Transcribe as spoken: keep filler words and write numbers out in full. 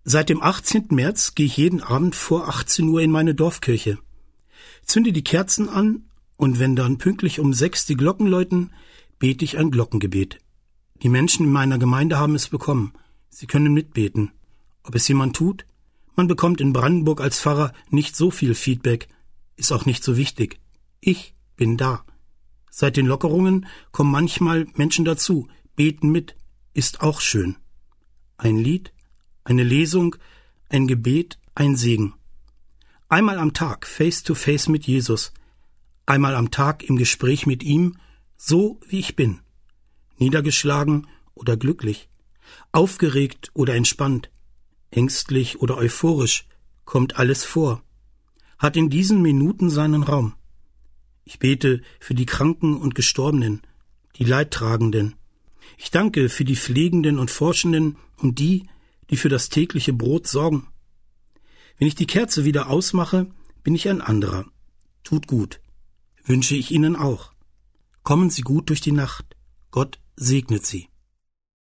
Seit dem achtzehnten März gehe ich jeden Abend vor achtzehn Uhr in meine Dorfkirche, zünde die Kerzen an und wenn dann pünktlich um sechs die Glocken läuten, bete ich ein Glockengebet. Die Menschen in meiner Gemeinde haben es bekommen. Sie können mitbeten. Ob es jemand tut? Man bekommt in Brandenburg als Pfarrer nicht so viel Feedback. Ist auch nicht so wichtig. Ich bin da. Seit den Lockerungen kommen manchmal Menschen dazu, beten mit. Ist auch schön. Ein Lied, eine Lesung, ein Gebet, ein Segen. Einmal am Tag face to face mit Jesus. Einmal am Tag im Gespräch mit ihm, so wie ich bin. Niedergeschlagen oder glücklich. Aufgeregt oder entspannt. Ängstlich oder euphorisch. Kommt alles vor. Hat in diesen Minuten seinen Raum. Ich bete für die Kranken und Gestorbenen, die Leidtragenden. Ich danke für die Pflegenden und Forschenden und die, die für das tägliche Brot sorgen. Wenn ich die Kerze wieder ausmache, bin ich ein anderer. Tut gut. Wünsche ich Ihnen auch. Kommen Sie gut durch die Nacht. Gott segnet Sie.